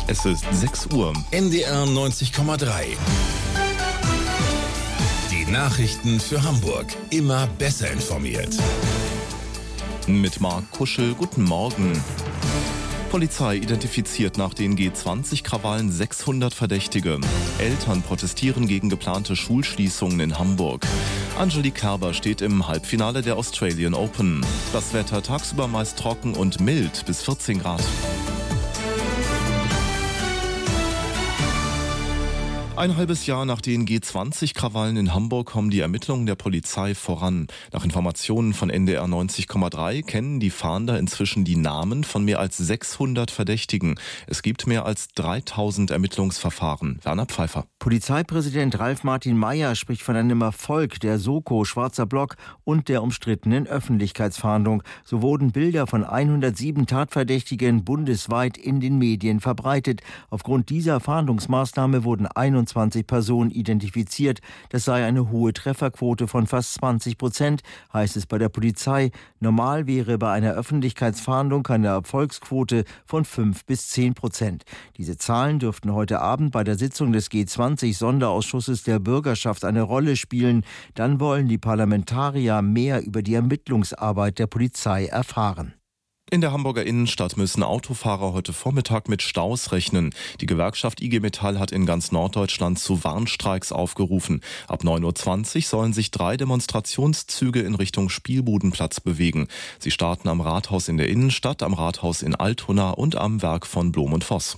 Es ist 6 Uhr. NDR 90,3. Die Nachrichten für Hamburg. Immer besser informiert. Mit Marc Kuschel, guten Morgen. Polizei identifiziert nach den G20-Krawallen 600 Verdächtige. Eltern protestieren gegen geplante Schulschließungen in Hamburg. Angelique Kerber steht im Halbfinale der Australian Open. Das Wetter tagsüber meist trocken und mild bis 14 Grad. Ein halbes Jahr nach den G20-Krawallen in Hamburg kommen die Ermittlungen der Polizei voran. Nach Informationen von NDR 90,3 kennen die Fahnder inzwischen die Namen von mehr als 600 Verdächtigen. Es gibt mehr als 3000 Ermittlungsverfahren. Werner Pfeiffer. Polizeipräsident Ralf Martin Mayer spricht von einem Erfolg der Soko, Schwarzer Block und der umstrittenen Öffentlichkeitsfahndung. So wurden Bilder von 107 Tatverdächtigen bundesweit in den Medien verbreitet. Aufgrund dieser Fahndungsmaßnahme wurden 21 Personen identifiziert. Das sei eine hohe Trefferquote von fast 20%, heißt es bei der Polizei. Normal wäre bei einer Öffentlichkeitsfahndung eine Erfolgsquote von 5-10%. Diese Zahlen dürften heute Abend bei der Sitzung des G20-Sonderausschusses der Bürgerschaft eine Rolle spielen. Dann wollen die Parlamentarier mehr über die Ermittlungsarbeit der Polizei erfahren. In der Hamburger Innenstadt müssen Autofahrer heute Vormittag mit Staus rechnen. Die Gewerkschaft IG Metall hat in ganz Norddeutschland zu Warnstreiks aufgerufen. Ab 9.20 Uhr sollen sich 3 Demonstrationszüge in Richtung Spielbudenplatz bewegen. Sie starten am Rathaus in der Innenstadt, am Rathaus in Altona und am Werk von Blom und Voss.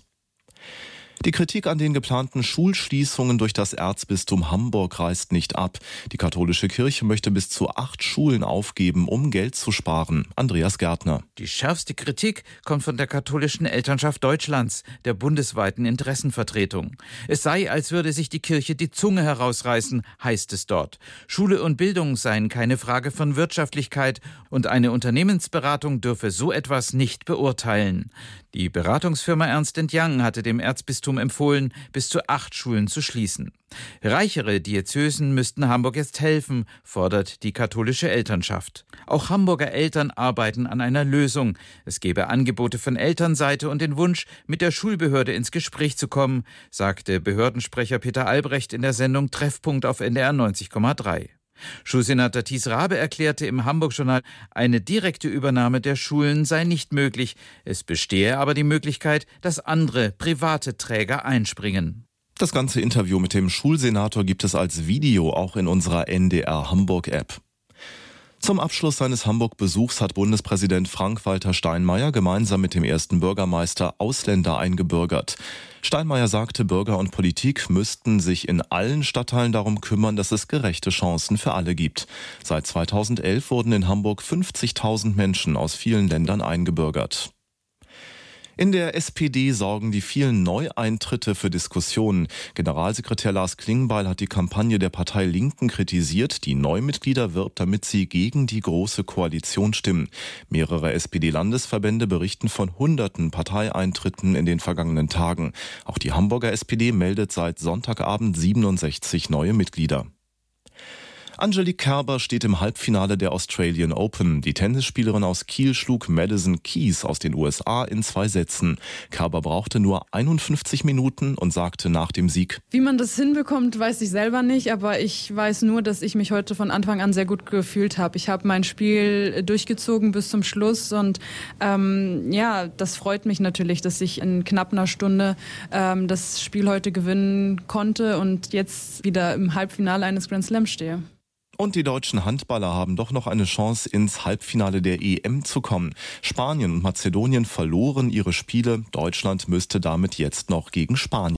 Die Kritik an den geplanten Schulschließungen durch das Erzbistum Hamburg reißt nicht ab. Die katholische Kirche möchte bis zu 8 Schulen aufgeben, um Geld zu sparen. Andreas Gärtner. Die schärfste Kritik kommt von der katholischen Elternschaft Deutschlands, der bundesweiten Interessenvertretung. Es sei, als würde sich die Kirche die Zunge herausreißen, heißt es dort. Schule und Bildung seien keine Frage von Wirtschaftlichkeit und eine Unternehmensberatung dürfe so etwas nicht beurteilen. Die Beratungsfirma Ernst & Young hatte dem Erzbistum empfohlen, bis zu 8 Schulen zu schließen. Reichere Diözesen müssten Hamburg jetzt helfen, fordert die katholische Elternschaft. Auch Hamburger Eltern arbeiten an einer Lösung. Es gebe Angebote von Elternseite und den Wunsch, mit der Schulbehörde ins Gespräch zu kommen, sagte Behördensprecher Peter Albrecht in der Sendung Treffpunkt auf NDR 90,3. Schulsenator Thies Rabe erklärte im Hamburg-Journal, eine direkte Übernahme der Schulen sei nicht möglich. Es bestehe aber die Möglichkeit, dass andere private Träger einspringen. Das ganze Interview mit dem Schulsenator gibt es als Video auch in unserer NDR Hamburg-App. Zum Abschluss seines Hamburg-Besuchs hat Bundespräsident Frank-Walter Steinmeier gemeinsam mit dem ersten Bürgermeister Ausländer eingebürgert. Steinmeier sagte, Bürger und Politik müssten sich in allen Stadtteilen darum kümmern, dass es gerechte Chancen für alle gibt. Seit 2011 wurden in Hamburg 50.000 Menschen aus vielen Ländern eingebürgert. In der SPD sorgen die vielen Neueintritte für Diskussionen. Generalsekretär Lars Klingbeil hat die Kampagne der Partei Linken kritisiert, die Neumitglieder wirbt, damit sie gegen die Große Koalition stimmen. Mehrere SPD-Landesverbände berichten von hunderten Parteieintritten in den vergangenen Tagen. Auch die Hamburger SPD meldet seit Sonntagabend 67 neue Mitglieder. Angelique Kerber steht im Halbfinale der Australian Open. Die Tennisspielerin aus Kiel schlug Madison Keys aus den USA in 2 Sätzen. Kerber brauchte nur 51 Minuten und sagte nach dem Sieg: Wie man das hinbekommt, weiß ich selber nicht, aber ich weiß nur, dass ich mich heute von Anfang an sehr gut gefühlt habe. Ich habe mein Spiel durchgezogen bis zum Schluss und das freut mich natürlich, dass ich in knapp einer Stunde das Spiel heute gewinnen konnte und jetzt wieder im Halbfinale eines Grand Slams stehe. Und die deutschen Handballer haben doch noch eine Chance, ins Halbfinale der EM zu kommen. Spanien und Mazedonien verloren ihre Spiele. Deutschland müsste damit jetzt noch gegen Spanien.